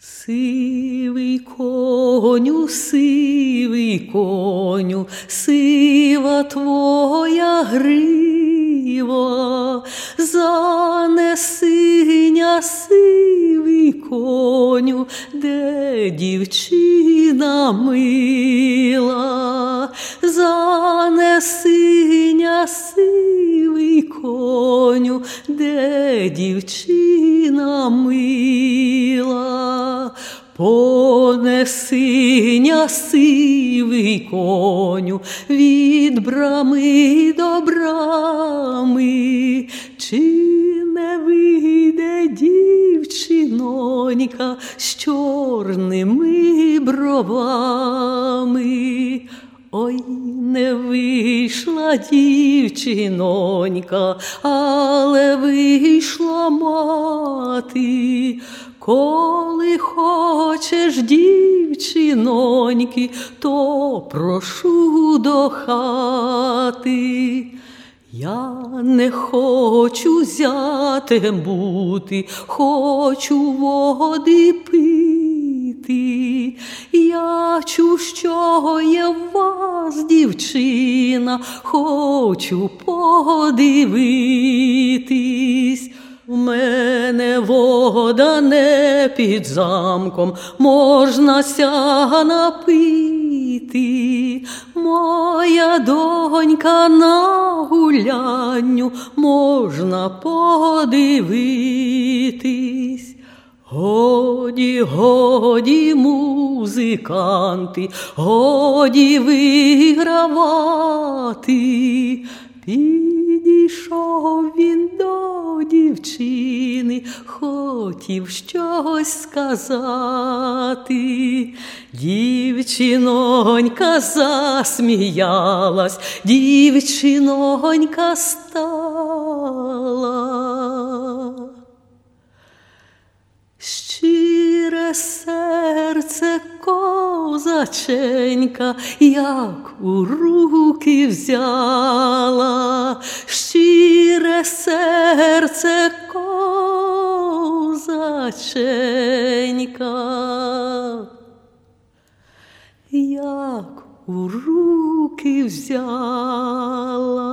Сивий коню, сива твоя грива, занесиня, сивий коню, де дівчина мила, занесиня, сивий коню, де дівчина мила. Понесиня, сивий коню, від брами до брами, чи не вийде дівчинонька з чорними бровами? Ой, не вийшла дівчинонька, але вийшла мати. Коли хочеш дівчиноньки, то прошу до хати. Я не хочу зятем бути, хочу води пити. Я чув, що є в вас дівчина, хочу подивитись. У мене вода не під замком, можна ся напити. Моя донька на гулянню, можна подивитись. Годі, годі, музиканти, годі вигравати. Підійшов він до дівчини, хотів щось сказати. Дівчинонька засміялась, дівчинонька стала. Щире серце козаченька, як у руки взяла. Щире серце козаченька, як у руки взяла.